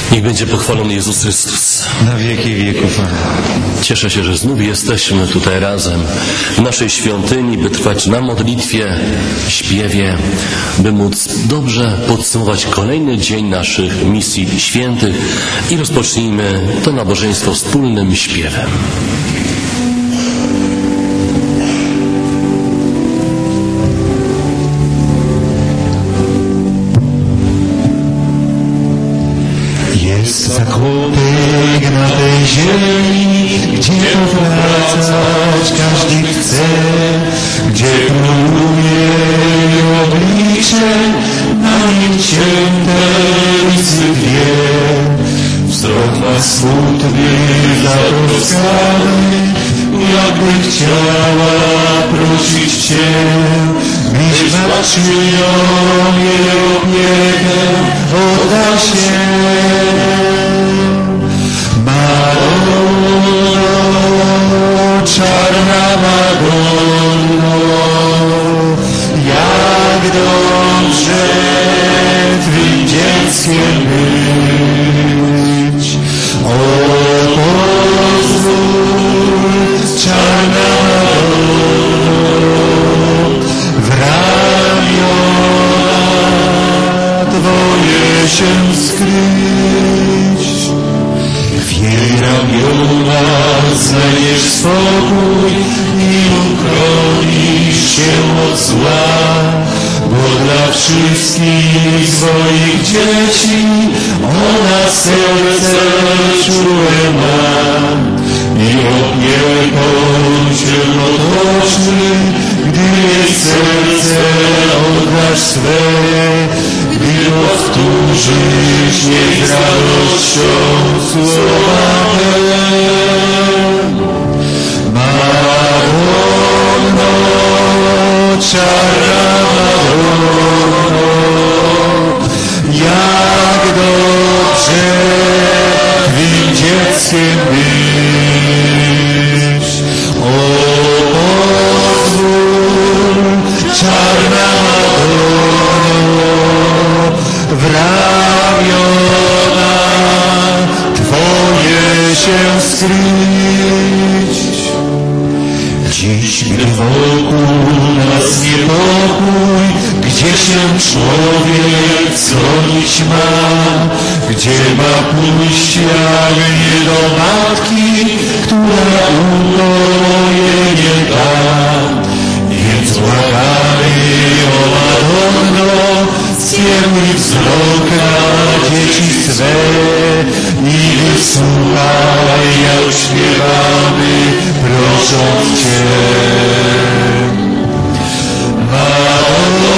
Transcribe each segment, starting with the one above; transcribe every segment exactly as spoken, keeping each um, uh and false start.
Niech będzie pochwalony Jezus Chrystus. Na wieki wieków. Cieszę się, że znów jesteśmy tutaj razem w naszej świątyni, by trwać na modlitwie, śpiewie, by móc dobrze podsumować kolejny dzień naszych misji świętych i rozpocznijmy to nabożeństwo wspólnym śpiewem. Jest zakupek na tej ziemi, gdzie powracać każdy chce, gdzie króluje oblicze, na nim cięte lisy dwie. Wzrok ma smutny, zatroskany, jakby chciała prosić Cię, byś nad czyją jej opiekę oddał się. Maryjo, czarna Madonno, jak dobrze Twym dzieckiem być. O, pozwól, czarna Madonno, w ramiona Twoje się skryć. W jej ramionach znajdziesz spokój i uchronisz się od zła, bo dla wszystkich swoich dzieci ona serce czułe ma i opieką się otoczy, gdy jej serce oddasz swe, gdy powtórzysz jej z radością słowa te. Madonno, czarna Madonno, jak dobrze Twym dzieckiem być. O, pozwól, czarna Madonno, w ramiona Twoje się skryć. Dziś, gdy wokół nas niepokój, gdzie się człowiek schronić ma, gdzie ma pójść jak nie do matki, która ukojenie da. Więc błagamy o Madonno, skieruj wzrok na dzieci swe i wysłuchaj, jak śpiewamy, prosząc Cię. Madonno,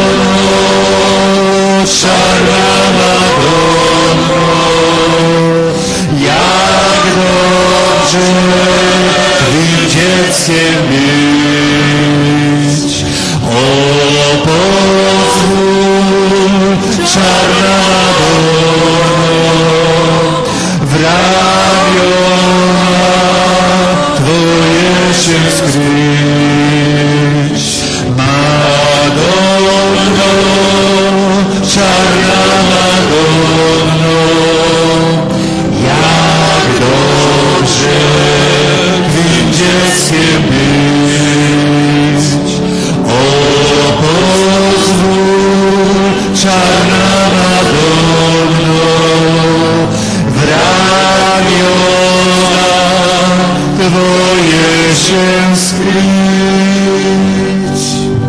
czarna Madonno, jak dobrze Twym dzieckiem być. O, pozwól, czarna Madonno, w ramiona Twoje się skryć. Madonno, czarna Madonno, jak dobrze Twym dzieckiem być. O, pozwól, czarna Madonno, w ramiona Twoje się skryć.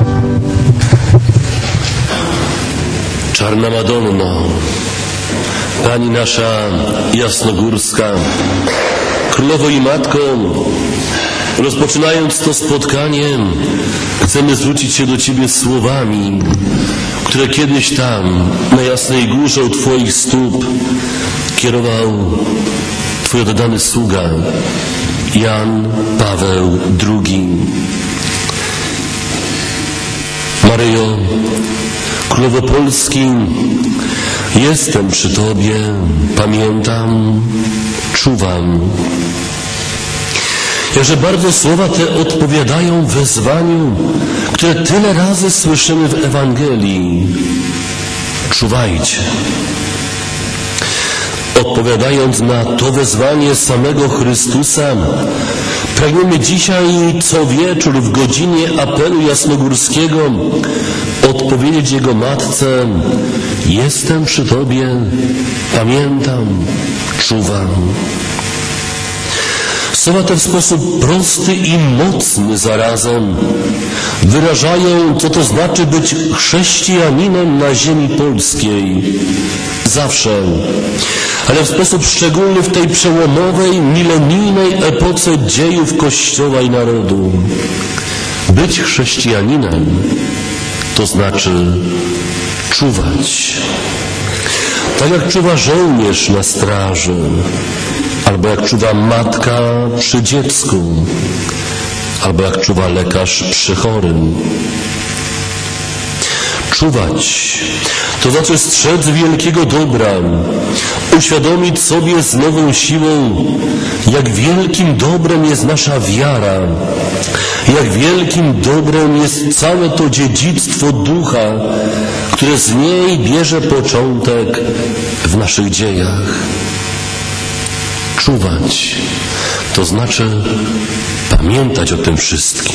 Czarna Madonno, Pani nasza jasnogórska, Królowo i Matko, rozpoczynając to spotkanie, chcemy zwrócić się do Ciebie słowami, które kiedyś tam, na Jasnej Górze u Twoich stóp, kierował Twój oddany sługa, Jan Paweł drugi. Maryjo, Królowo Polski, jestem przy Tobie, pamiętam, czuwam. Jakże bardzo słowa te odpowiadają wezwaniu, które tyle razy słyszymy w Ewangelii. Czuwajcie. odpowiadając na to wezwanie samego Chrystusa, pragniemy dzisiaj co wieczór w godzinie apelu jasnogórskiego odpowiedzieć Jego Matce: jestem przy Tobie, pamiętam, czuwam. Słowa te w sposób prosty i mocny zarazem wyrażają, co to znaczy być chrześcijaninem na ziemi polskiej. Zawsze, ale w sposób szczególny w tej przełomowej, milenijnej epoce dziejów Kościoła i narodu. Być chrześcijaninem to znaczy czuwać. Tak jak czuwa żołnierz na straży, albo jak czuwa matka przy dziecku, albo jak czuwa lekarz przy chorym. Czuwać to znaczy strzec wielkiego dobra, uświadomić sobie z nową siłą, jak wielkim dobrem jest nasza wiara, jak wielkim dobrem jest całe to dziedzictwo ducha, które z niej bierze początek w naszych dziejach. Czuwać to znaczy pamiętać o tym wszystkim.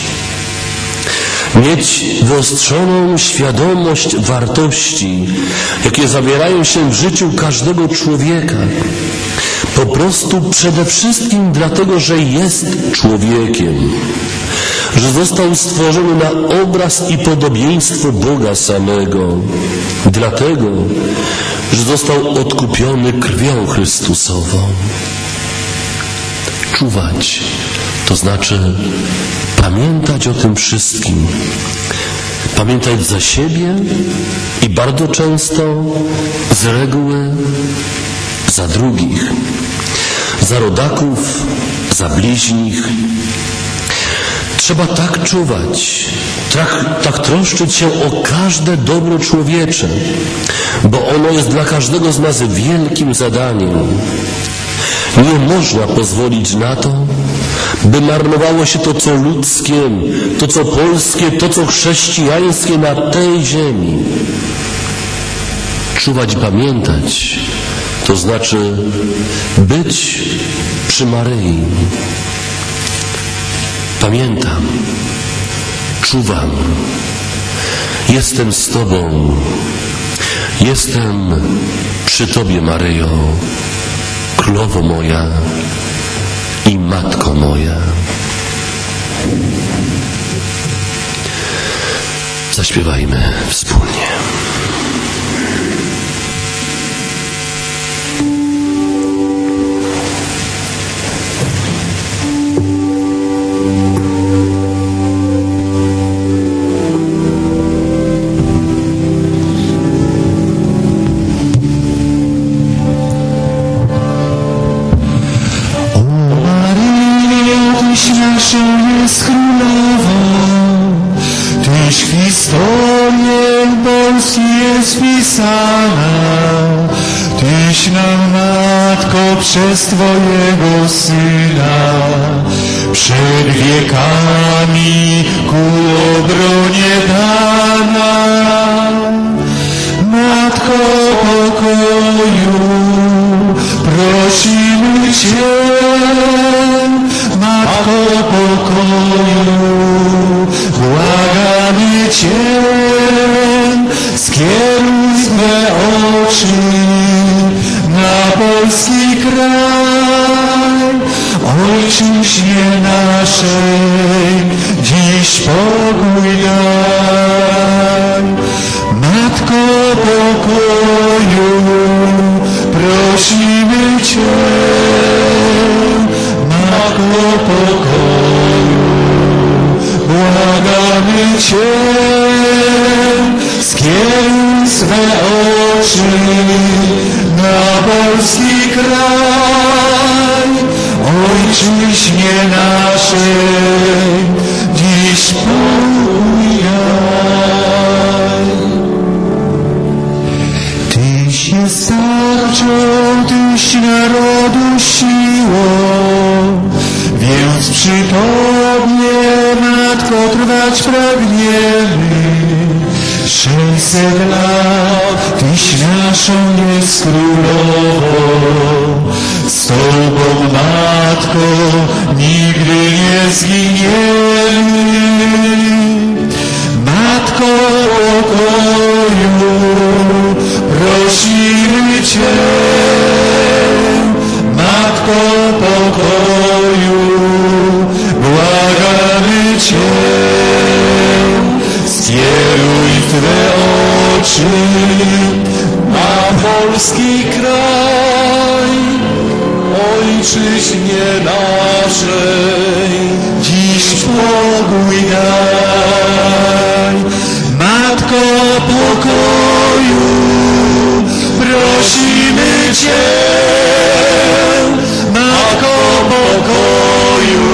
Mieć wyostrzoną świadomość wartości, jakie zawierają się w życiu każdego człowieka. Po prostu przede wszystkim dlatego, że jest człowiekiem, że został stworzony na obraz i podobieństwo Boga samego. Dlatego, że został odkupiony krwią Chrystusową. Czuwać to znaczy pamiętać o tym wszystkim. Pamiętać za siebie i bardzo często z reguły za drugich, za rodaków, za bliźnich. Trzeba tak czuwać, tak, tak troszczyć się o każde dobro człowiecze, bo ono jest dla każdego z nas wielkim zadaniem. Nie można pozwolić na to, by marnowało się to, co ludzkie, to, co polskie, to, co chrześcijańskie na tej ziemi. Czuwać i pamiętać to znaczy być przy Maryi. Pamiętam, czuwam, jestem z Tobą, jestem przy Tobie, Maryjo, Królowo moja i Matko moja. Zaśpiewajmy wspólnie. Jest królową, Tyś w historię Polski jest wpisana, Tyś nam, Matko, przez Twojego Syna przed wiekami ku obronie dana. Matko pokoju, prosimy Cię, Matko pokoju, błagamy Cię, skieruj swe oczy na polski kraj. Ojczyźnie naszej dziś pokój daj. Matko pokoju, prosimy Cię, Matko pokoju, błagamy Cię, skieruj swe oczy na polski kraj. Ojczyźnie naszej dziś pokój daj. Tyś jest tarczą, Tyś narodu siłą, więc przy Tobie, Matko, trwać pragniemy. Sześćset lat Tyś naszą jest królową, z Tobą, Matko, nigdy nie zginiemy. Matko pokoju, prosimy Cię. Matko pokoju, błagamy Cię. Skieruj Twe oczy na polski kraj, ojczyźnie naszej, dziś pokój daj. Matko pokoju, prosimy Cię. Matko pokoju,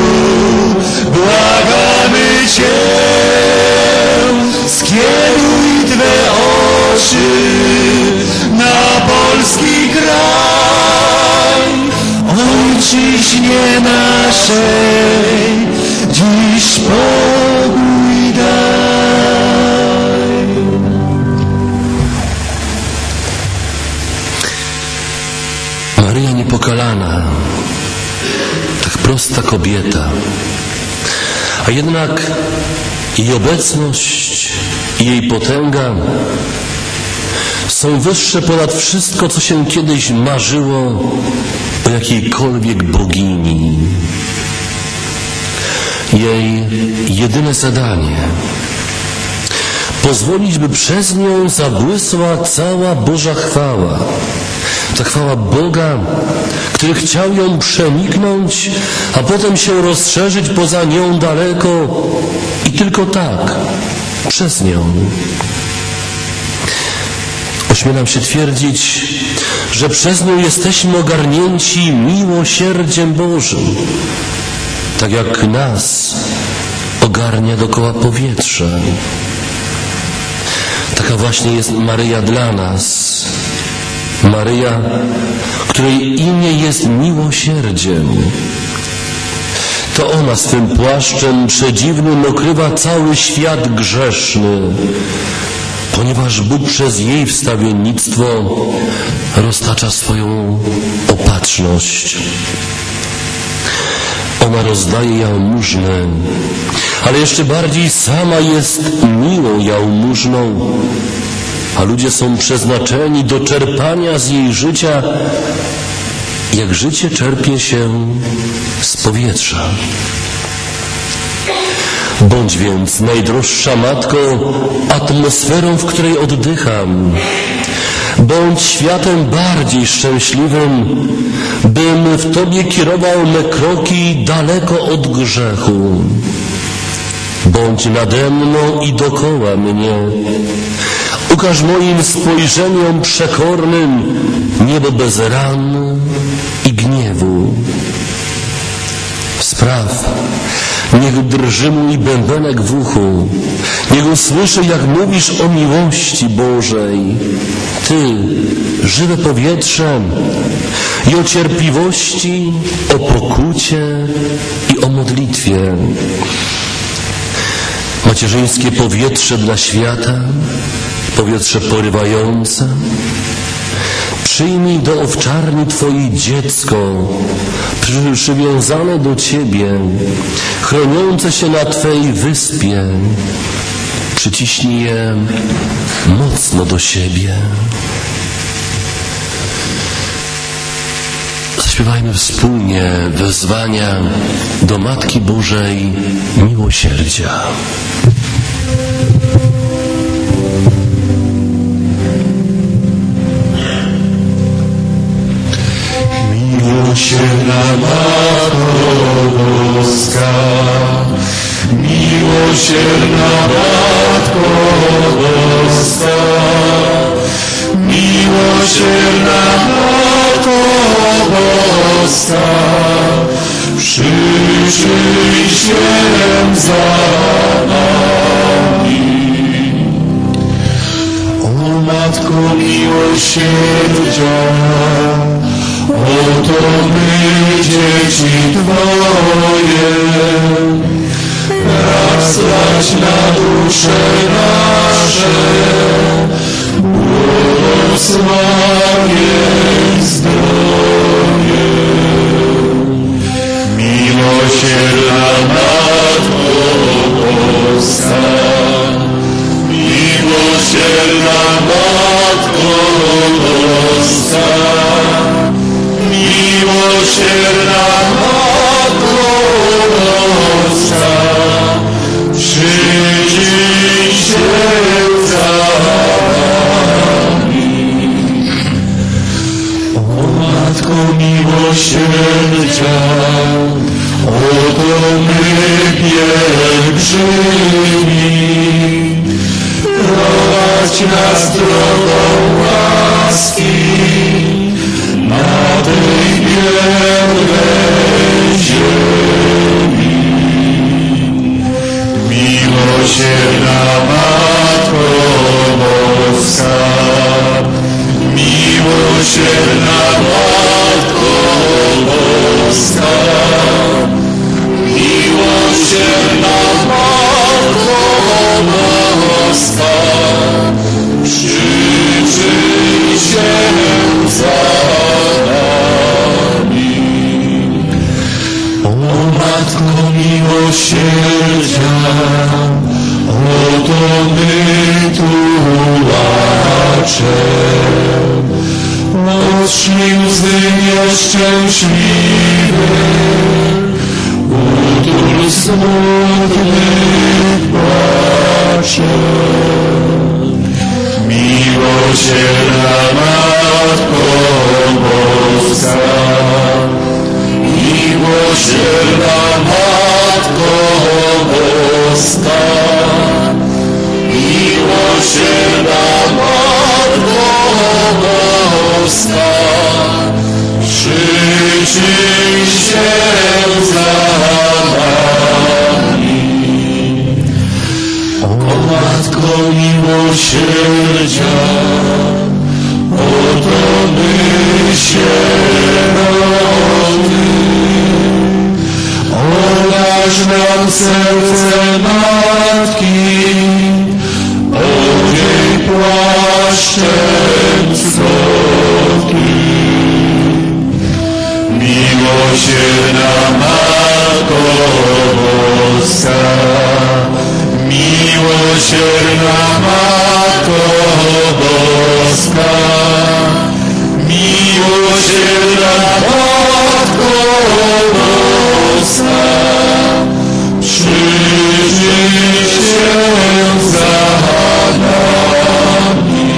błagamy Cię. Skieruj Twe oczy na polski kraj, ojczyźnie naszej, dziś pokój daj. Maryja niepokalana, tak prosta kobieta, a jednak jej obecność i jej potęga są wyższe ponad wszystko, co się kiedyś marzyło o jakiejkolwiek bogini. Jej jedyne zadanie pozwolić, by przez nią zabłysła cała Boża chwała. Ta chwała Boga, który chciał ją przeniknąć, a potem się rozszerzyć poza nią daleko i tylko tak, przez nią. Ośmielam się twierdzić, że przez nią jesteśmy ogarnięci miłosierdziem Bożym, tak jak nas ogarnia dokoła powietrze. Taka właśnie jest Maryja dla nas. Maryja, której imię jest miłosierdziem. To ona swym płaszczem przedziwnym okrywa cały świat grzeszny, ponieważ Bóg przez jej wstawiennictwo roztacza swoją opatrzność. Ona rozdaje jałmużnę, ale jeszcze bardziej sama jest miłą jałmużną, a ludzie są przeznaczeni do czerpania z jej życia, jak życie czerpie się z powietrza. Bądź więc, najdroższa Matko, atmosferą, w której oddycham. Bądź światem bardziej szczęśliwym, bym w Tobie kierował me kroki daleko od grzechu. Bądź nade mną i dokoła mnie. Ukaż moim spojrzeniom przekornym niebo bez ran i gniewu. Spraw, niech drży mój bębenek w uchu, niech usłyszy, jak mówisz o miłości Bożej. Ty, żywe powietrze, i o cierpliwości, o pokucie i o modlitwie. Macierzyńskie powietrze dla świata, powietrze porywające. Przyjmij do owczarni Twoje dziecko, przy, przywiązane do Ciebie, chroniące się na Twej wyspie. Przyciśnij je mocno do siebie. Zaśpiewajmy wspólnie wezwania do Matki Bożej Miłosierdzia. Miłosierna Matko Boska, miłosierna Matko Boska, miłosierna Matko Boska, przyjrzyj się za nami. O Matko miłosierdzia, oto my, dzieci Twoje, rozlać na dusze nasze błogosławie zdrowie. Matko miłosierdzia, oto my pielgrzymi, prowadź nas drogą łaski na tej białej ziemi. Miłosierna Matko Boska, miłosierna Matko Boska, miłosierna Matko Boska, przyjrzyj się za nami. O Matko miłosierdzia, oto my tułacze, otrzyj łzy nieszczęśliwe, utul smutnych płacze. Miłosierna Matko Boska, miłosierna Matko Boska, miłosierna Matko Boska, przyjrzyj się za nami. O Matko miłosierdzia, oto my sieroty, olaż nam serce Matki, owiej płaszczem cnoty. Miłosierna Matko Boska, miłosierna Matko Boska, miłosierna Matko Boska, przyjrzyj się za nami.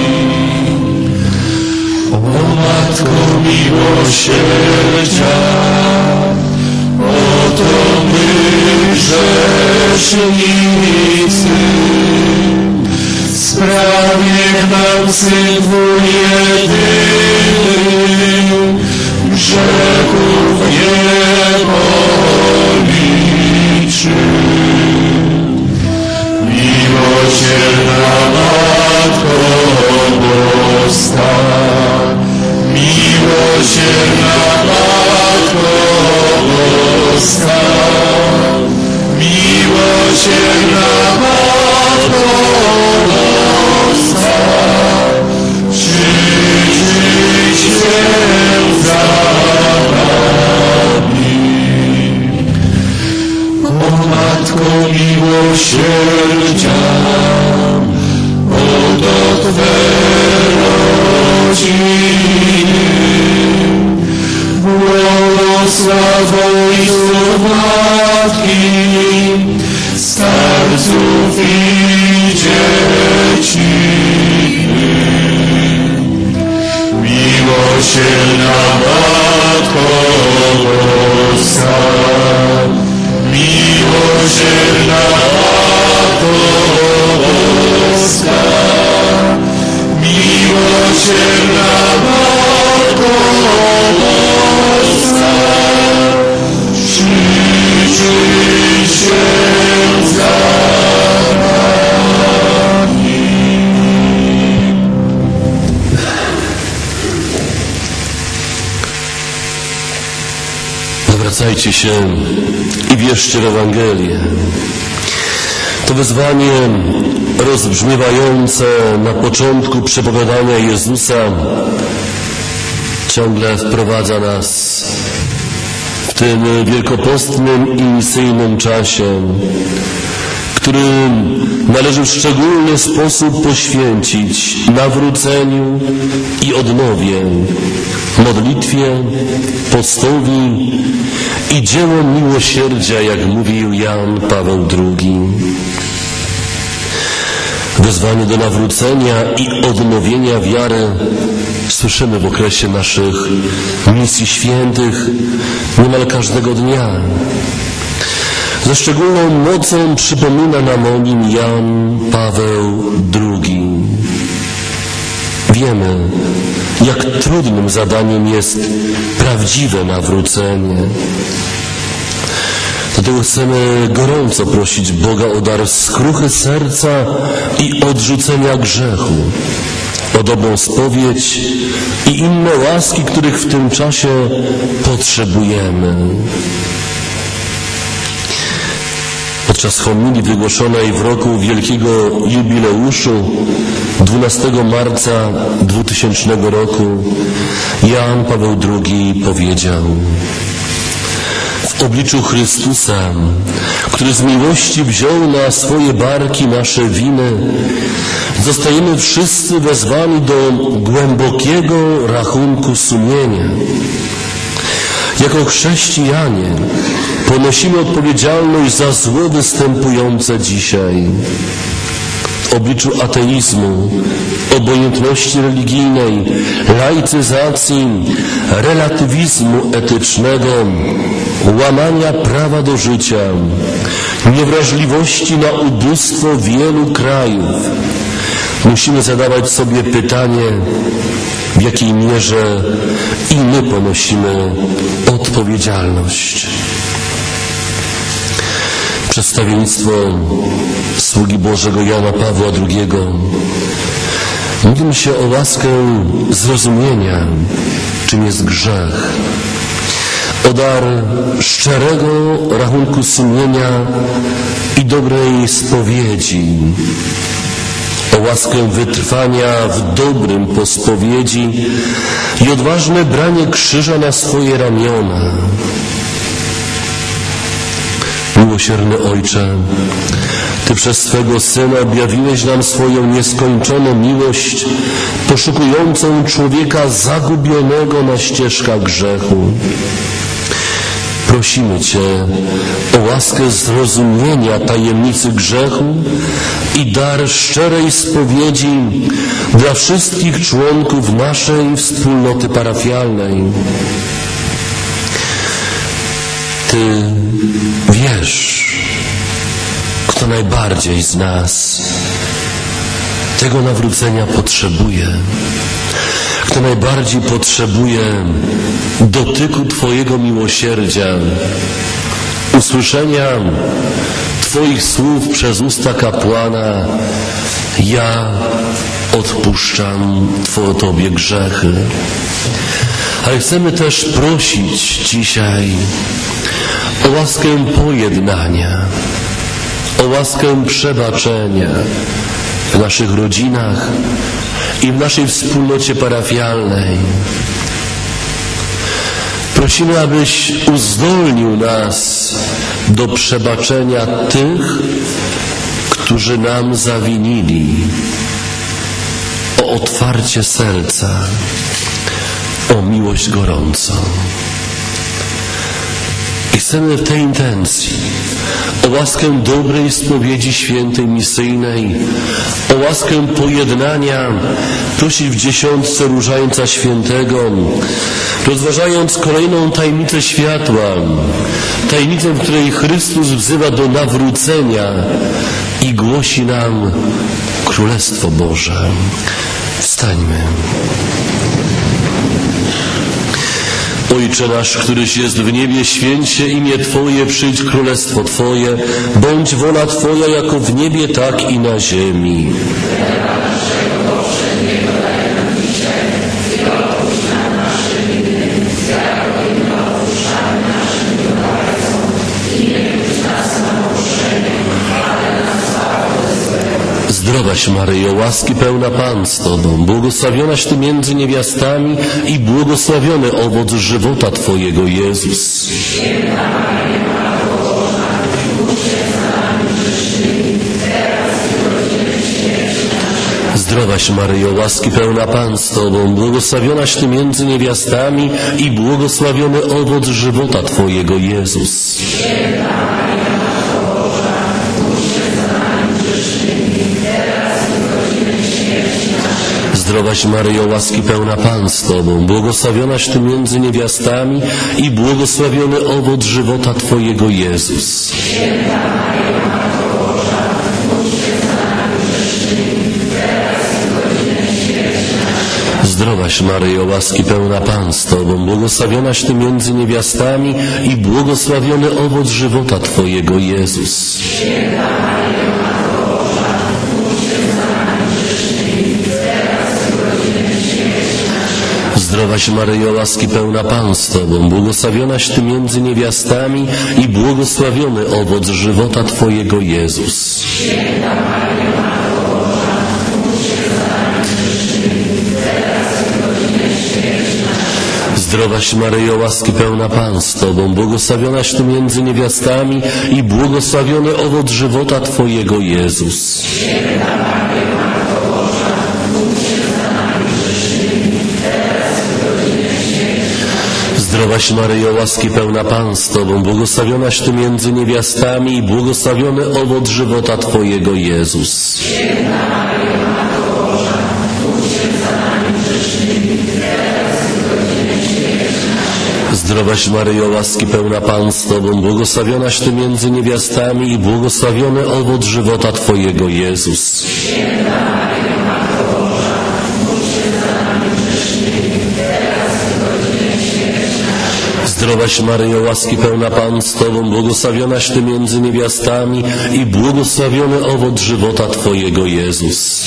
O Matko miłosierdzia, oto my grzesznicy, spraw niech nam Syn Twój jedyny grzechów nie policzy. Miłosierna Matko Boska, miłosierna Matko Boska, miłosierna Matko Boska, przyjrzyj się za nami. O Matko miłosierdzia, oto Twe rodziny, błogosławieństwo Matki, starców i dzieci. Miłosierna Matko Boska, miłosierna Matko Boska, miłosierna Matko Boska, przyjrzyj się za nami. Zwracajcie się i wierzcie w Ewangelię. To wezwanie rozbrzmiewające na początku przepowiadania Jezusa ciągle wprowadza nas w tym wielkopostnym i misyjnym czasie, który należy w szczególny sposób poświęcić nawróceniu i odnowie, modlitwie, postowi i dziełom miłosierdzia, jak mówił Jan Paweł drugi. Wezwanie do nawrócenia i odnowienia wiary słyszymy w okresie naszych misji świętych niemal każdego dnia. Ze szczególną mocą przypomina nam o nim Jan Paweł drugi. Wiemy, jak trudnym zadaniem jest prawdziwe nawrócenie. Dlatego chcemy gorąco prosić Boga o dar skruchy serca i odrzucenia grzechu, o dobrą spowiedź i inne łaski, których w tym czasie potrzebujemy. Podczas homilii wygłoszonej w roku wielkiego jubileuszu dwunastego marca dwutysięcznego roku Jan Paweł drugi powiedział: w obliczu Chrystusa, który z miłości wziął na swoje barki nasze winy, zostajemy wszyscy wezwani do głębokiego rachunku sumienia. Jako chrześcijanie ponosimy odpowiedzialność za zło występujące dzisiaj. W obliczu ateizmu, obojętności religijnej, laicyzacji, relatywizmu etycznego, łamania prawa do życia, niewrażliwości na ubóstwo wielu krajów, musimy zadawać sobie pytanie, w jakiej mierze i my ponosimy odpowiedzialność. Przedstawienictwo sługi Bożego Jana Pawła drugiego modlimy się o łaskę zrozumienia, czym jest grzech, o dar szczerego rachunku sumienia i dobrej spowiedzi, o łaskę wytrwania w dobrym po spowiedzi i odważne branie krzyża na swoje ramiona. Miłosierny Ojcze, Ty przez swego Syna objawiłeś nam swoją nieskończoną miłość, poszukującą człowieka zagubionego na ścieżkach grzechu. Prosimy Cię o łaskę zrozumienia tajemnicy grzechu i dar szczerej spowiedzi dla wszystkich członków naszej wspólnoty parafialnej. Ty wiesz, kto najbardziej z nas tego nawrócenia potrzebuje, kto najbardziej potrzebuje dotyku Twojego miłosierdzia, usłyszenia Twoich słów przez usta kapłana: ja odpuszczam Twoje Tobie grzechy. Ale chcemy też prosić dzisiaj o łaskę pojednania, o łaskę przebaczenia w naszych rodzinach i w naszej wspólnocie parafialnej. Prosimy, abyś uzdolnił nas do przebaczenia tych, którzy nam zawinili, o otwarcie serca, o miłość gorącą. I chcemy w tej intencji o łaskę dobrej spowiedzi świętej misyjnej, o łaskę pojednania prosić w dziesiątce Różańca Świętego, rozważając kolejną tajemnicę światła, tajemnicę, w której Chrystus wzywa do nawrócenia i głosi nam Królestwo Boże. Wstańmy. Ojcze nasz, któryś jest w niebie, święć się imię Twoje, przyjdź królestwo Twoje, bądź wola Twoja jako w niebie, tak i na ziemi. Zdrowaś Maryjo, łaski pełna Pan z Tobą, błogosławionaś Ty między niewiastami i błogosławiony owoc żywota Twojego, Jezus. Zdrowaś Maryjo, łaski pełna Pan z Tobą, błogosławionaś Ty między niewiastami i błogosławiony owoc żywota Twojego, Jezus. Zdrowaś Zdrowaś Maryjo, łaski pełna Pan z Tobą, błogosławionaś Ty między niewiastami i błogosławiony owoc żywota Twojego Jezus. Zdrowaś Maryjo, łaski pełna Pan z Tobą, błogosławionaś Ty między niewiastami i błogosławiony owoc żywota Twojego Jezus. Zdrowaś Maryjo, łaski pełna Pan z Tobą, błogosławionaś Ty między niewiastami i błogosławiony owoc żywota Twojego Jezus. Zdrowaś Maryjo, łaski pełna Pan z Tobą, błogosławionaś Ty między niewiastami i błogosławiony owoc żywota Twojego Jezus. Zdrowaś Maryjo, łaski pełna Pan z Tobą, błogosławionaś Ty między niewiastami i błogosławiony owoc żywota Twojego Jezus. Zdrowaś Maryjo, łaski pełna Pan z Tobą, błogosławionaś Ty między niewiastami i błogosławiony owoc żywota Twojego Jezus. Zdrowaś Maryjo, łaski pełna Pan z Tobą, błogosławionaś Ty między niewiastami i błogosławiony owoc żywota Twojego Jezus.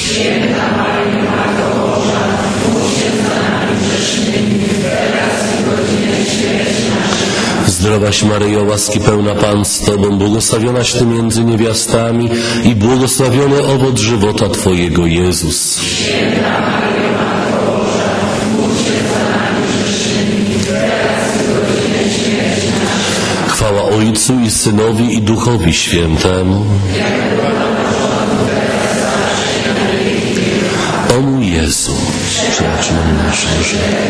Zdrowaś Maryjo, łaski pełna Pan z Tobą, błogosławionaś Ty między niewiastami i błogosławiony owoc żywota Twojego Jezus. Chwała Ojcu i Synowi i Duchowi Świętemu. O mój Jezu, przebacz nam nasze grzechy.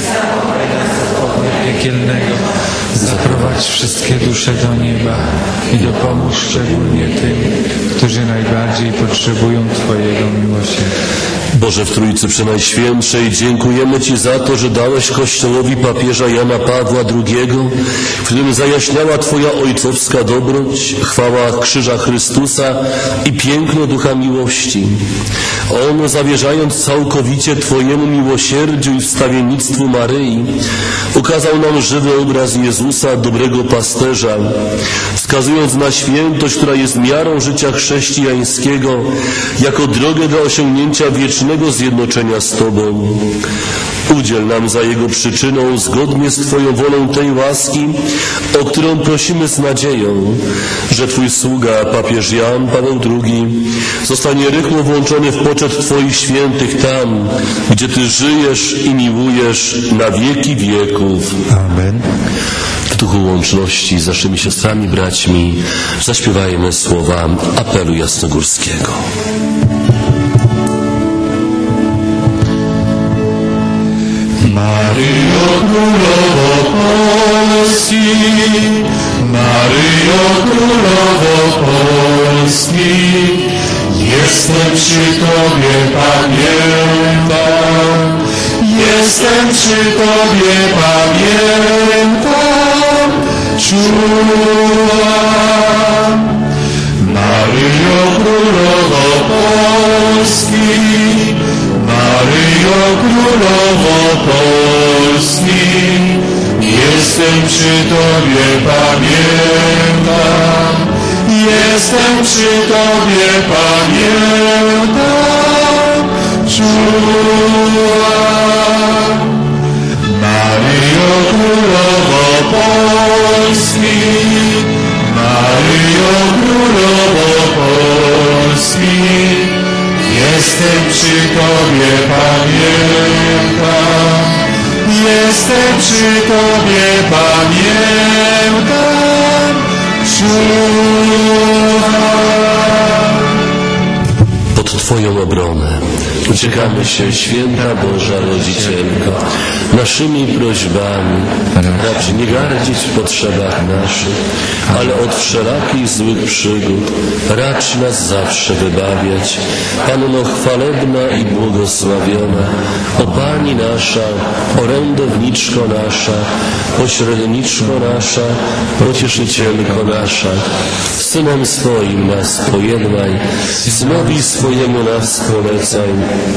Piekielnego, zaprowadź wszystkie dusze do nieba i dopomóż szczególnie tym, którzy najbardziej potrzebują Twojego miłosierdzia. Boże w Trójcy Przenajświętszej, dziękujemy Ci za to, że dałeś Kościołowi papieża Jana Pawła drugiego, w którym zajaśniała Twoja ojcowska dobroć, chwała Krzyża Chrystusa i piękno Ducha Miłości. On, zawierzając całkowicie Twojemu miłosierdziu i wstawiennictwu Maryi, ukazał nam żywy obraz Jezusa, dobrego pasterza, wskazując na świętość, która jest miarą życia chrześcijańskiego, jako drogę do osiągnięcia wiecznego zjednoczenia z Tobą. Udziel nam za jego przyczyną, zgodnie z Twoją wolą, tej łaski, o którą prosimy z nadzieją, że Twój sługa, papież Jan Paweł drugi, zostanie rychło włączony w poczet Twoich świętych tam, gdzie Ty żyjesz i miłujesz na wieki wieków. Amen. W duchu łączności z naszymi siostrami, braćmi zaśpiewajmy słowa apelu jasnogórskiego. Maryjo Królowo Polski, Maryjo Królowo Polski, jestem przy Tobie, pamiętam, jestem przy Tobie, pamiętam, czułam. Maryjo Królowo Polski, Maryjo Królowo Polski, jestem przy Tobie, pamiętam, jestem przy Tobie, pamiętam, czułam. Maryjo Królowo Polski, Maryjo Królowo Polski, jestem przy Tobie, pamiętam, jestem przy Tobie, pamiętam, czułam. Pod Twoją obronę uciekamy się, święta Boża Rodzicielko, naszymi prośbami, racz nie gardzić w potrzebach naszych, ale od wszelakich złych przygód racz nas zawsze wybawiać. Panno chwalebna i błogosławiona, o Pani nasza, orędowniczko nasza, pośredniczko nasza, pocieszycielko nasza, Synem swoim nas pojednaj, Synowi swojemu nas polecaj.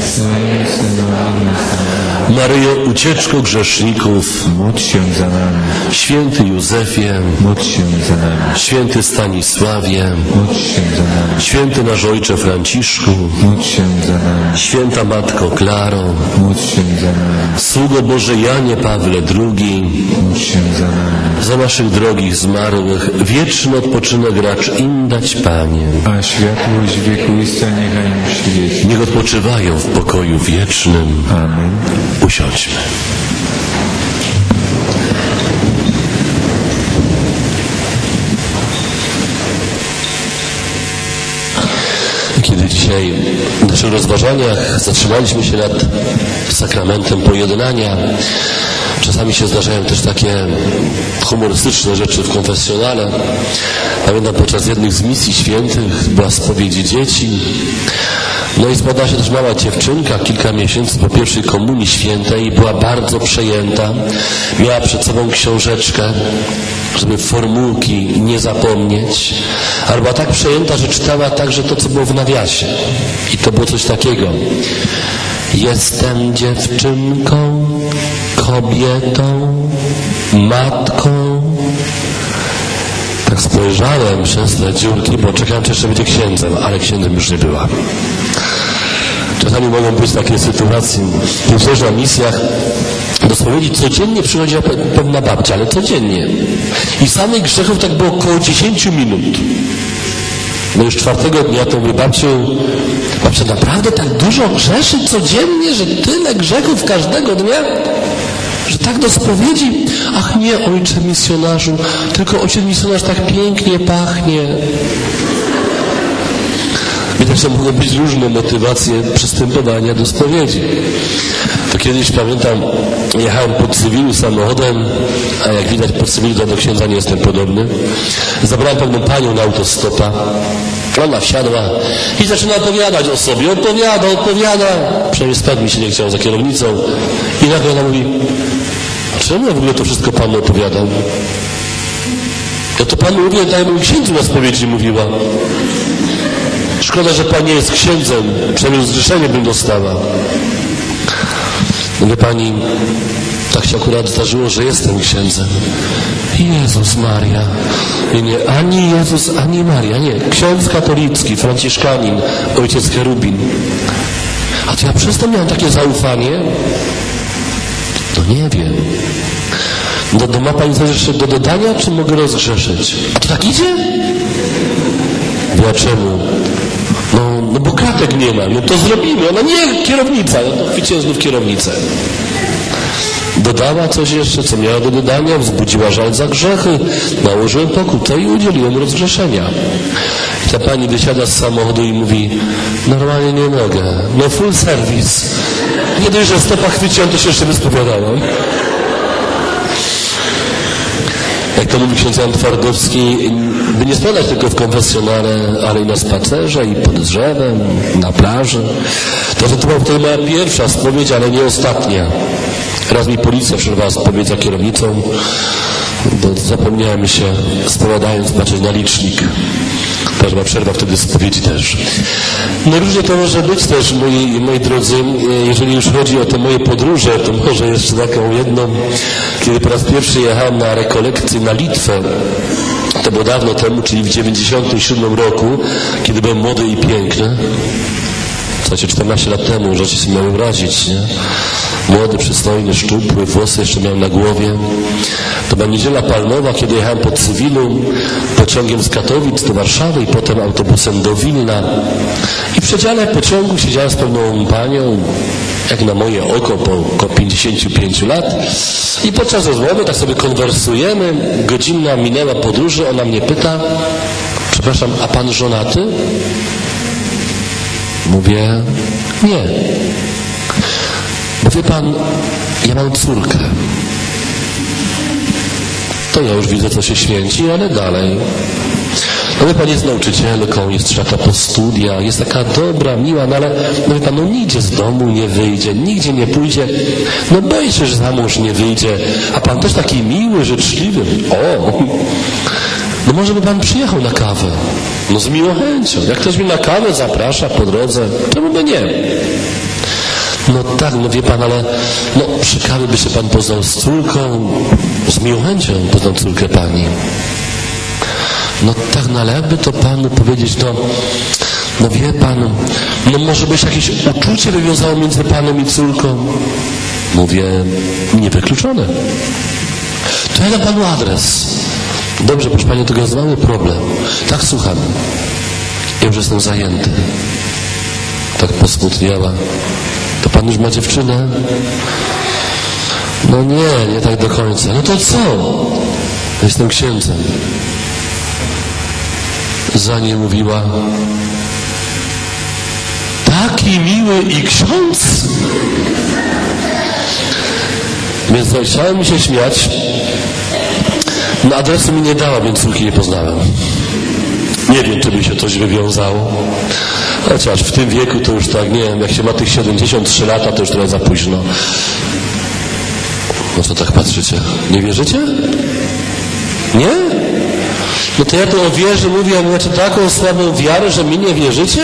Maryjo, ucieczko grzeszników, Módl się za nami. Święty Józefie, Módl się za nami. Święty Stanisławie, Módl się za nami. Święty nasz Ojcze Franciszku, Módl się za nami. Święta Matko Klaro, Módl się za nami. Sługo Boże Janie Pawle drugi, Módl się za nami. za naszych drogich zmarłych, wieczny odpoczynek racz im dać, Panie. A światłość wiekuista niechaj im świeci. Niech odpoczywają w pokoju wiecznym. Amen. Usiądźmy. Kiedy dzisiaj w naszych rozważaniach zatrzymaliśmy się nad sakramentem pojednania, czasami się zdarzają też takie humorystyczne rzeczy w konfesjonale. Pamiętam, podczas jednych z misji świętych była spowiedź dzieci. No i zbadała się też mała dziewczynka, kilka miesięcy po pierwszej komunii świętej i była bardzo przejęta. Miała przed sobą książeczkę, żeby formułki nie zapomnieć, ale była tak przejęta, że czytała także to, co było w nawiasie. I to było coś takiego. Jestem dziewczynką, kobietą, matką. Tak spojrzałem przez te dziurki, bo czekałem, czy jeszcze będzie księdzem, ale księdzem już nie była. Czasami mogą być takie sytuacje. Przecież na misjach do spowiedzi codziennie przychodziła pewna babcia, ale codziennie. I samych grzechów tak było około dziesięciu minut. No już czwartego dnia to mówię, babciu, babcia naprawdę tak dużo grzeszy codziennie, że tyle grzechów każdego dnia? Że tak do spowiedzi? Ach nie, ojcze misjonarzu, tylko ojciec misjonarz tak pięknie pachnie. Widać, że mogą być różne motywacje przystępowania do spowiedzi. To kiedyś, pamiętam, jechałem po cywilu samochodem, a jak widać po cywilu do księdza nie jestem podobny. Zabrałem pewną panią na autostopa. Ona wsiadła i zaczyna opowiadać o sobie. Opowiada, opowiada. Przynajmniej spać mi się nie chciał za kierownicą. I nagle ona mówi, a czemu ja w ogóle to wszystko panu opowiadam? Ja to panu mówię, tak jakbym księdzu na spowiedzi mówiła. Szkoda, że pan nie jest księdzem, przynajmniej zgrzeszenie bym dostała. Wie pani, tak się akurat zdarzyło, że jestem księdzem. Jezus Maria. I nie, ani Jezus, ani Maria, nie. Ksiądz katolicki, franciszkanin, ojciec Cherubin. A to ja przez to miałem takie zaufanie? No nie wiem. No, no ma pani coś jeszcze do dodania, czy mogę rozgrzeszyć? A to tak idzie? Dlaczego? No, no bo kratek nie ma, no to zrobimy. No nie, kierownica, no to chwyciłem znów kierownicę. Dodała coś jeszcze, co miała do dodania, wzbudziła żal za grzechy, nałożyłem pokutę i udzieliłem rozgrzeszenia. I ta pani wysiada z samochodu i mówi, normalnie nie mogę, no full service. Nie dość, że stopa chwyciłem, to się jeszcze wyspowiadałam. Jak to mówi ksiądz Jan Twardowski, by nie spowiadać tylko w konfesjonale, ale i na spacerze, i pod drzewem, na plaży. To, że to była wtedy moja pierwsza spowiedź, ale nie ostatnia. Raz mi policja przerwała spowiedź za kierownicą, bo zapomniałem się, spowiadając, patrzeć na licznik. Każda przerwa wtedy spowiedzi też. No różnie to może być też, moi, moi drodzy, jeżeli już chodzi o te moje podróże, to może jeszcze taką jedną, kiedy po raz pierwszy jechałem na rekolekcję na Litwę, to było dawno temu, czyli w dziewięćdziesiątym siódmym roku, kiedy byłem młody i piękny. Słuchajcie, czternaście lat temu, możecie sobie miałem wyobrazić, nie? Młody, przystojny, szczupły, włosy jeszcze miałem na głowie. To była niedziela palmowa, kiedy jechałem po cywilu, pociągiem z Katowic do Warszawy i potem autobusem do Wilna. I w przedziale pociągu siedziałem z pewną panią, jak na moje oko, po około pięćdziesięciu pięciu lat. I podczas rozmowy tak sobie konwersujemy. Godzina minęła podróży, ona mnie pyta, przepraszam, a pan żonaty? Mówię, nie. Bo wie pan, ja mam córkę. To ja już widzę, co się święci, ale dalej. No wie pan, jest nauczycielką, jest szata po studia, jest taka dobra, miła, no ale no wie pan, no nigdzie z domu nie wyjdzie, nigdzie nie pójdzie. No boi się, że za mąż nie wyjdzie. A pan też taki miły, życzliwy. O! No może by pan przyjechał na kawę. No z miłą chęcią. Jak ktoś mnie na kawę zaprasza po drodze, to by nie. No tak, no wie pan, ale no przy kawie by się pan poznał z córką, z miłą chęcią poznał córkę pani. No tak, no ale jakby to panu powiedzieć, no, no wie pan, no może by się jakieś uczucie wywiązało między panem i córką. Mówię, niewykluczone. To ja dam panu adres. Dobrze, proszę pani, tylko jest mały problem. Tak, słucham. Ja już jestem zajęty. Tak posmutniała. To pan już ma dziewczynę? No nie, nie tak do końca. No to co? Jestem księdzem. Za nie mówiła, taki miły i ksiądz. Więc chciałem się śmiać. No adresu mi nie dała, więc córki nie poznałem. Nie wiem, czy by się coś wywiązało. Chociaż w tym wieku to już tak, nie wiem, jak się ma tych siedemdziesiąt trzy lata, to już trochę za późno. No co tak patrzycie? Nie wierzycie? Nie? No to ja to o wierze mówię, a macie taką słabą wiarę, że mi nie wierzycie?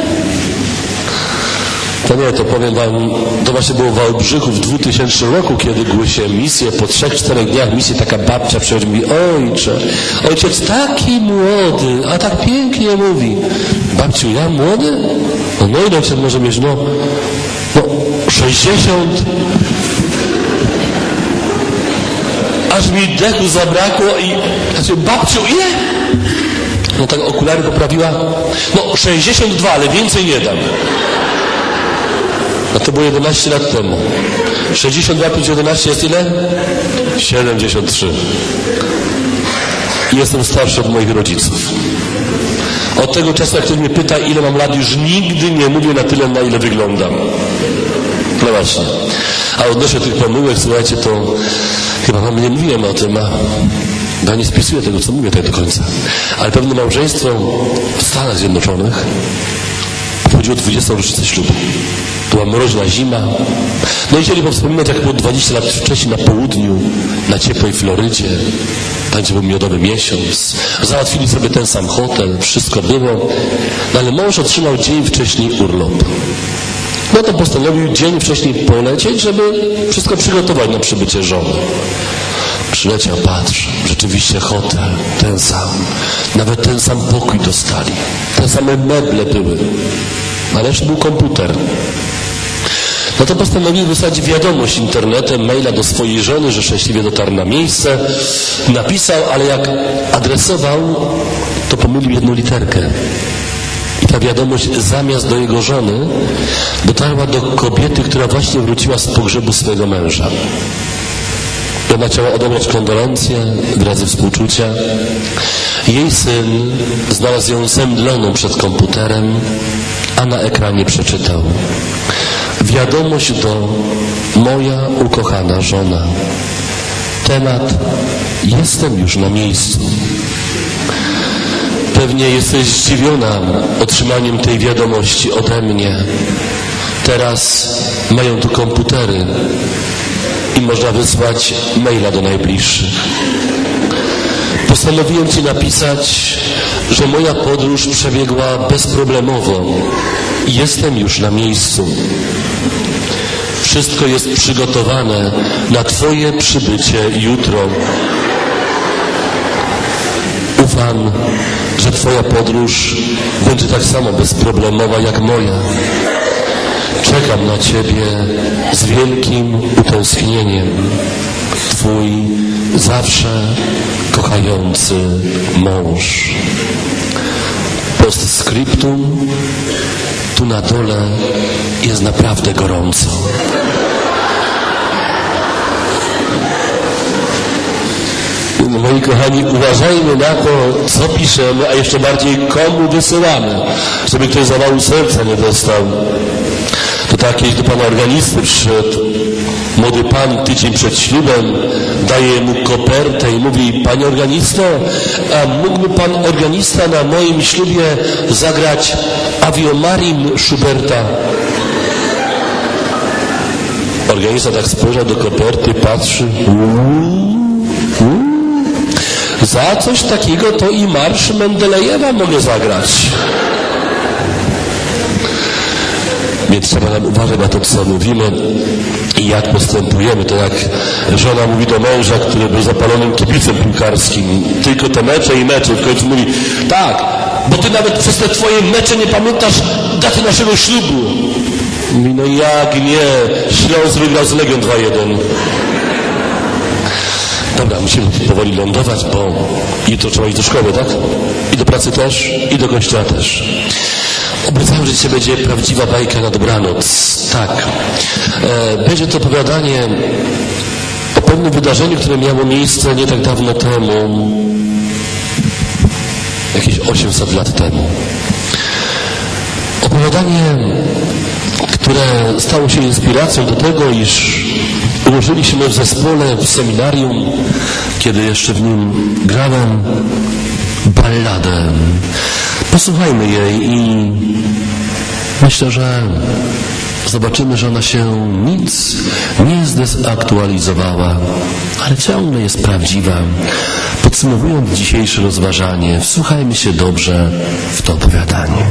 To nie, to powiem wam, to właśnie było w Wałbrzychu w dwutysięcznym roku, kiedy głosiłem misję, po trzech, czterech dniach misji taka babcia przychodzi i mówi, ojcze, ojciec taki młody, a tak pięknie mówi. Babciu, ja młody? No, no ile ojciec może mieć? No, no sześćdziesiąt. Aż mi dechu zabrakło i, znaczy, babciu, ile? No tak okulary poprawiła. No sześćdziesiąt dwa, ale więcej nie dam. A to było jedenaście lat temu. sześćdziesiąt dwa plus jedenaście jest ile? siedemdziesiąt trzy. I jestem starszy od moich rodziców. Od tego czasu, jak ktoś mnie pyta, ile mam lat, już nigdy nie mówię na tyle, na ile wyglądam. No właśnie. A odnośnie tych pomyłek, słuchajcie, to chyba wam nie mówiłem o tym, a ja nie spisuję tego, co mówię tak do końca. Ale pewne małżeństwo w Stanach Zjednoczonych obchodziło dwudziestą rocznicę ślubu. Była mroźna zima. No i chcieli powspominać, jak było dwadzieścia lat wcześniej na południu, na ciepłej Florydzie. Tam, gdzie był miodowy miesiąc. Załatwili sobie ten sam hotel, wszystko było. No ale mąż otrzymał dzień wcześniej urlop. No to postanowił dzień wcześniej polecieć, żeby wszystko przygotować na przybycie żony. Przyleciał, patrz, rzeczywiście hotel, ten sam. Nawet ten sam pokój dostali. Te same meble były. Ale jeszcze był komputer. No to postanowił wysłać wiadomość internetem, maila do swojej żony, że szczęśliwie dotarł na miejsce. Napisał, ale jak adresował, to pomylił jedną literkę. I ta wiadomość zamiast do jego żony dotarła do kobiety, która właśnie wróciła z pogrzebu swojego męża. Ona chciała odebrać kondolencje, wyrazy współczucia. Jej syn znalazł ją zemdloną przed komputerem, a na ekranie przeczytał: wiadomość do moja ukochana żona. Temat: jestem już na miejscu. Pewnie jesteś zdziwiona otrzymaniem tej wiadomości ode mnie. Teraz mają tu komputery i można wysłać maila do najbliższych. Postanowiłem Ci napisać, że moja podróż przebiegła bezproblemowo i jestem już na miejscu. Wszystko jest przygotowane na Twoje przybycie jutro. Ufam, że Twoja podróż będzie tak samo bezproblemowa jak moja. Czekam na Ciebie z wielkim utęsknieniem. Twój zawsze kochający mąż. Postscriptum. Tu na dole jest naprawdę gorąco. Moi Moi kochani, uważajmy na to, co piszemy, a jeszcze bardziej komu wysyłamy, żeby ktoś zawału serca nie dostał. To tak kiedyś do pana organisty przyszedł młody pan tydzień przed ślubem, daje mu kopertę i mówi: panie organisto, a mógłby pan organista na moim ślubie zagrać Ave Marim Schuberta? Organista tak spojrzał do koperty, patrzy. Uuu, uuu. Za coś takiego to i marsz Mendelejewa mogę zagrać. Więc trzeba nam uważać na to, co mówimy i jak postępujemy. To jak żona mówi do męża, który był zapalonym kibicem piłkarskim, tylko te mecze i mecze. W końcu mówi: tak, bo ty nawet przez te twoje mecze nie pamiętasz daty naszego ślubu. Mówi: no jak nie, Śląsk wygrał z Legią dwa jeden. Dobra, musimy powoli lądować, bo jutro trzeba iść do szkoły, tak? I do pracy też, i do kościoła też. Obiecałem, że dzisiaj będzie prawdziwa bajka na dobranoc. Tak. E, będzie to opowiadanie o pewnym wydarzeniu, które miało miejsce nie tak dawno temu. Jakieś osiemset lat temu. Opowiadanie, które stało się inspiracją do tego, iż ułożyliśmy w zespole, w seminarium, kiedy jeszcze w nim grałem, balladę. Posłuchajmy jej i myślę, że zobaczymy, że ona się nic nie zdezaktualizowała, ale ciągle jest prawdziwa. Podsumowując dzisiejsze rozważanie, wsłuchajmy się dobrze w to opowiadanie.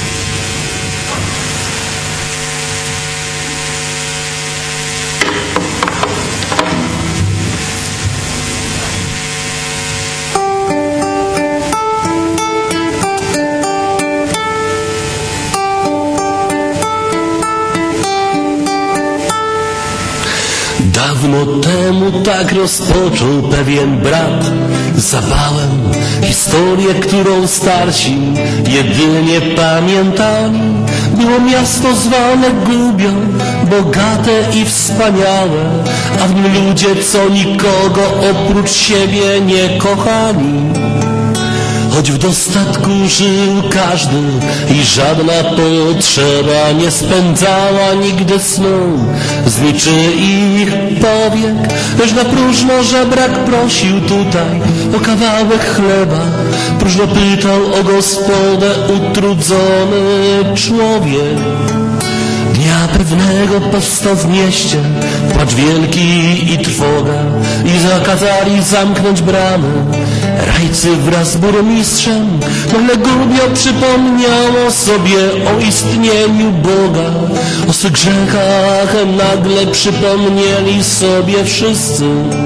Dawno temu tak rozpoczął pewien brat zabałem historię, którą starsi jedynie pamiętali. Było miasto zwane Gubią, bogate i wspaniałe, a w nim ludzie, co nikogo oprócz siebie nie kochali. Choć w dostatku żył każdy i żadna potrzeba nie spędzała nigdy snu z niczyich powiek, lecz na próżno żebrak prosił tutaj o kawałek chleba, próżno pytał o gospodę utrudzony człowiek. Dnia pewnego powstał w mieście płacz wielki i trwoga i zakazali zamknąć bramy. Rajcy wraz z burmistrzem nagle Gubio przypomniało sobie o istnieniu Boga. O swych grzechach nagle przypomnieli sobie wszyscy.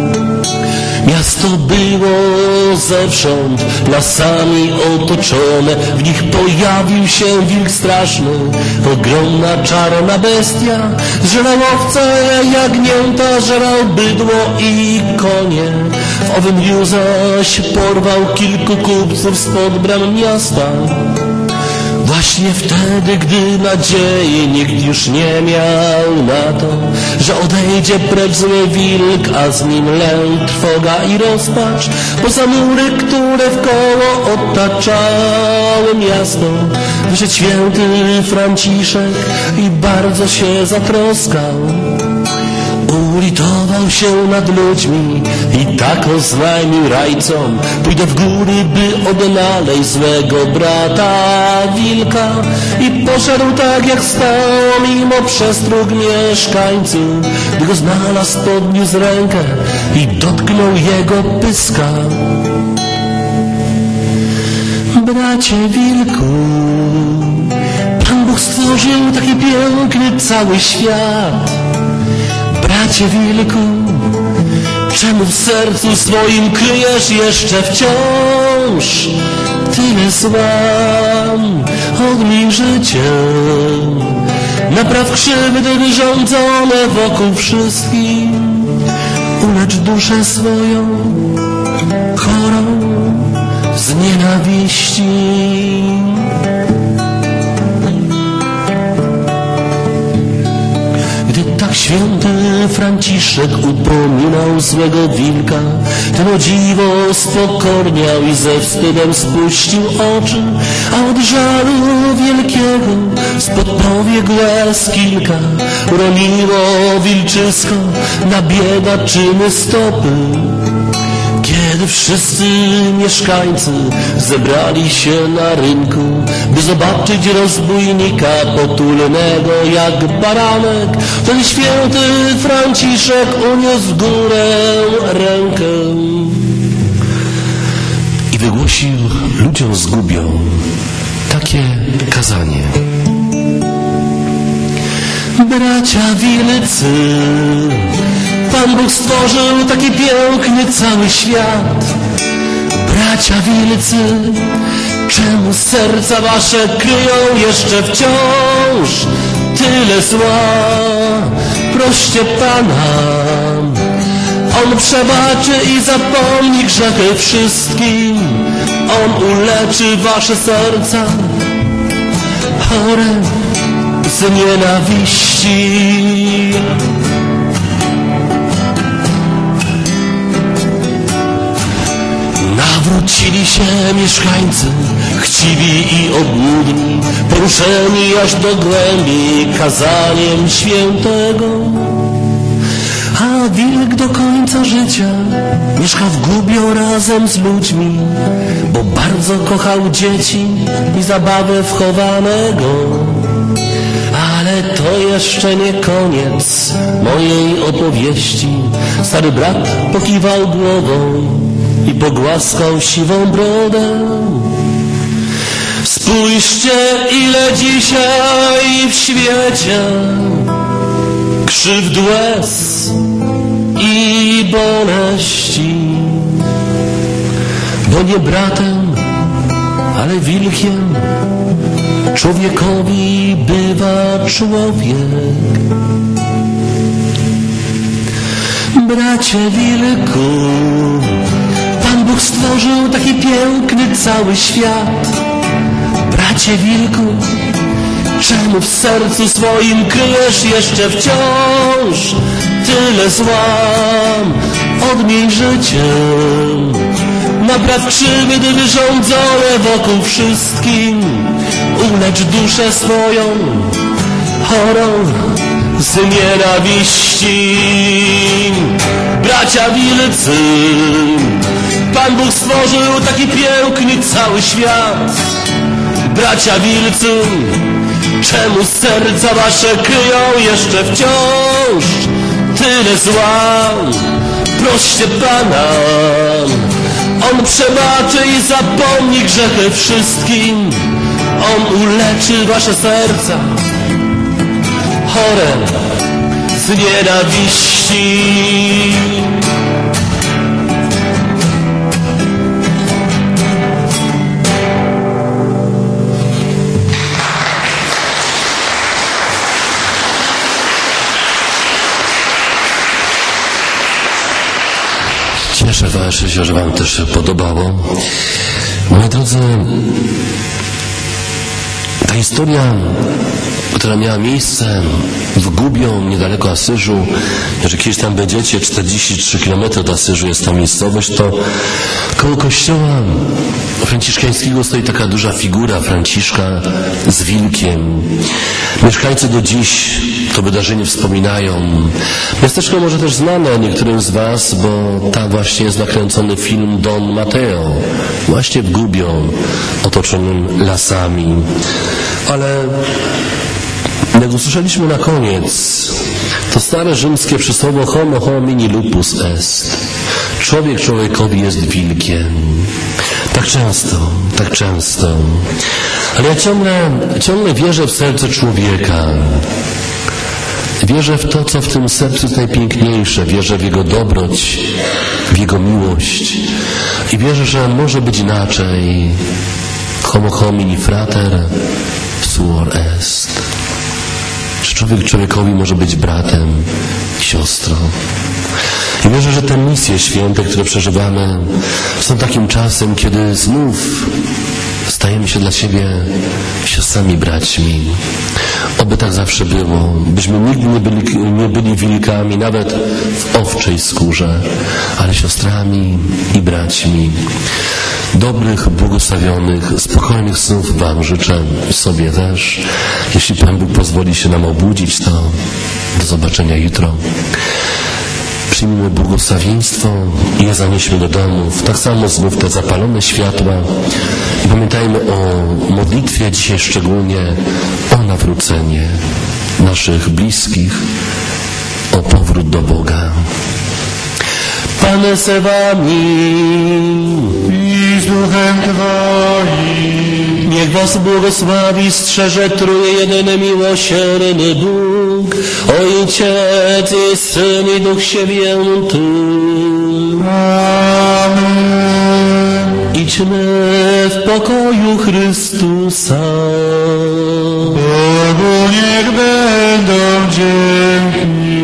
Miasto było zewsząd lasami otoczone, w nich pojawił się wilk straszny, ogromna czarna bestia. Zżerał owce, jagnięta, żerał bydło i konie. W owym dniu zaś porwał kilku kupców spod bram miasta. Właśnie wtedy, gdy nadziei nikt już nie miał na to, że odejdzie precz zły wilk, a z nim lęk, trwoga i rozpacz, poza mury, które wkoło otaczały miasto, wyszedł święty Franciszek i bardzo się zatroskał. Ulitował się nad ludźmi i tak oznajmił rajcom: pójdę w góry, by odnaleźć złego brata wilka. I poszedł tak, jak stało, mimo przestróg mieszkańców. Gdy go znalazł, podniósł rękę i dotknął jego pyska. Bracie wilku, Pan Bóg stworzył taki piękny cały świat. Bracie wilku, czemu w sercu swoim kryjesz jeszcze wciąż tyle zła? Odmień życie, napraw krzywdy wyrządzone wokół wszystkich, ulecz duszę swoją chorą z nienawiści. Gdy tak święty Franciszek upominał złego wilka, ten o dziwo spokorniał i ze wstydem spuścił oczy, a od żalu wielkiego spod powiek łez kilka roniło wilczysko na biedaczyny stopy. Kiedy wszyscy mieszkańcy zebrali się na rynku, by zobaczyć rozbójnika potulnego jak baranek, ten święty Franciszek uniósł w górę rękę i wygłosił ludziom zgubią takie kazanie. Bracia wielcy, Pan Bóg stworzył taki piękny cały świat. Bracia wielcy, czemu serca wasze kryją jeszcze wciąż tyle zła? Proście Pana, On przebaczy i zapomni grzechy wszystkim. On uleczy wasze serca chore z nienawiści. Nawrócili się mieszkańcy, chciwi i obłudni, poruszeni aż do głębi kazaniem świętego. A wilk do końca życia mieszka w Gubią razem z ludźmi, bo bardzo kochał dzieci i zabawę wchowanego. Ale to jeszcze nie koniec mojej opowieści. Stary brat pokiwał głową i pogłaskał siwą brodę. Spójrzcie, ile dzisiaj w świecie krzywd, łez i boleści, bo nie bratem, ale wilkiem człowiekowi bywa człowiek. Bracie wilku, Pan Bóg stworzył taki piękny cały świat. Bracie wilku, czemu w sercu swoim kryjesz jeszcze wciąż tyle zła? Odmień życie, napraw krzywdy wyrządzone wokół wszystkim. Ulecz duszę swoją chorą z nienawiści. Bracia wilcy, Pan Bóg stworzył taki piękny cały świat. Bracia wilcy, czemu serca wasze kryją jeszcze wciąż tyle zła? Proście Pana, On przebaczy i zapomni grzechy wszystkim. On uleczy wasze serca chore z nienawiści. Cieszę się, że wam też się podobało. Moi drodzy, ta historia, która miała miejsce w Gubią, niedaleko Asyżu, jeżeli kiedyś tam będziecie, czterdzieści trzy kilometry od Asyżu jest ta miejscowość, to koło kościoła franciszkańskiego stoi taka duża figura Franciszka z wilkiem. Mieszkańcy do dziś to wydarzenie wspominają. Miasteczko może też znane niektórym z was, bo tam właśnie jest nakręcony film Don Mateo, właśnie w Gubią, otoczonym lasami. Ale jak usłyszeliśmy na koniec, to stare rzymskie przysłowo homo homini lupus est. Człowiek człowiekowi jest wilkiem. Tak często, tak często. Ale ja ciągle, ciągle wierzę w serce człowieka. Wierzę w to, co w tym sercu jest najpiękniejsze. Wierzę w jego dobroć, w jego miłość. I wierzę, że może być inaczej. Homo homini frater suor est. Że człowiek człowiekowi może być bratem i siostrą. I wierzę, że te misje święte, które przeżywamy, są takim czasem, kiedy znów stajemy się dla siebie siostrami, braćmi. Oby tak zawsze było, byśmy nigdy nie byli, nie byli wilkami, nawet w owczej skórze, ale siostrami i braćmi. Dobrych, błogosławionych, spokojnych snów Wam życzę, sobie też. Jeśli Pan Bóg pozwoli się nam obudzić, to do zobaczenia jutro. Przyjmijmy błogosławieństwo i je zanieśmy do domów. Tak samo znów te zapalone światła. I pamiętajmy o modlitwie dzisiaj szczególnie o nawrócenie naszych bliskich, o powrót do Boga. Pan z Wami I z duchem Twoim. niech Was błogosławi, strzeże trójjedyny miłosierny Bóg, Ojciec i Syn i Duch Święty. Amen. Idźmy w pokoju Chrystusa. Bogu niech będą dzięki.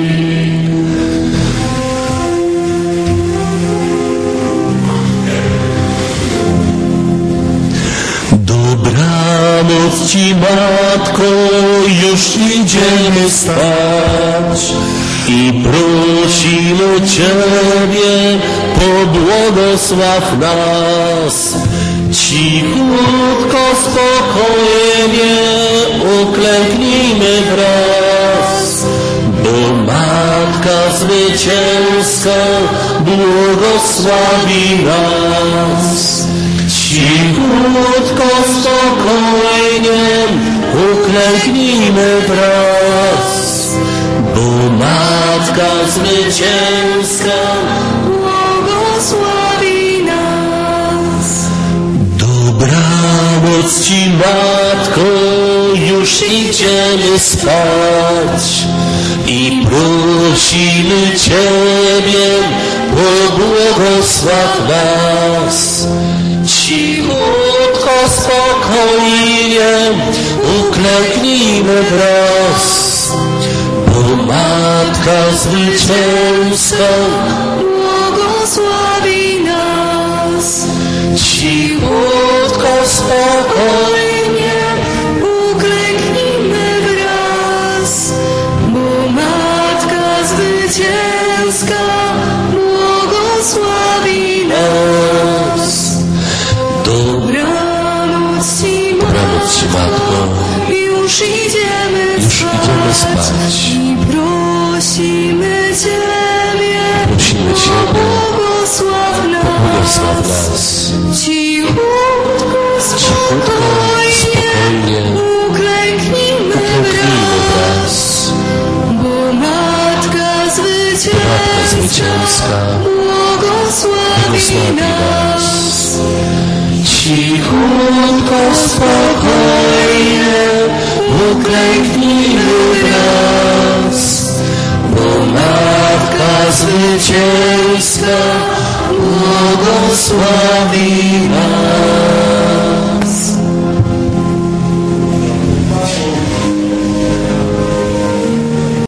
Dobranoc Ci, Matko, już idziemy spać i prosimy Ciebie, pobłogosław nas. Cichutko, spokojnie uklęknijmy wraz, bo Matka Zwycięska błogosławi nas. Cichutko, spokojnie uklęknijmy wraz, bo Matka Zwycięska błogosławi nas. Dobranoc Ci, Matko, już idziemy spać i prosimy Ciebie, pobłogosław nas. Cichutko, spokojnie uklęknijmy wraz, bo Matka Zwycięska Błogosławi nas. cichutko, spokojnie Uklęknijmy wraz, bo Matka Zwycięska błogosławi nas. Dobranoc Ci, Ci, Matko, już idziemy już idziemy spać. I prosimy Ciebie, Prosimy Ciebie, błogosław nas. błogosław nas. Cichutko, Cichutko, spokojnie uklęknijmy uklęknijmy wraz, bo Matka Zwycięska, Matka Zwycięska błogosławi błogosławi nas. nas. Cichutko, spokojnie uklęknijmy wraz, bo Matka Zwycięska błogosławi nas.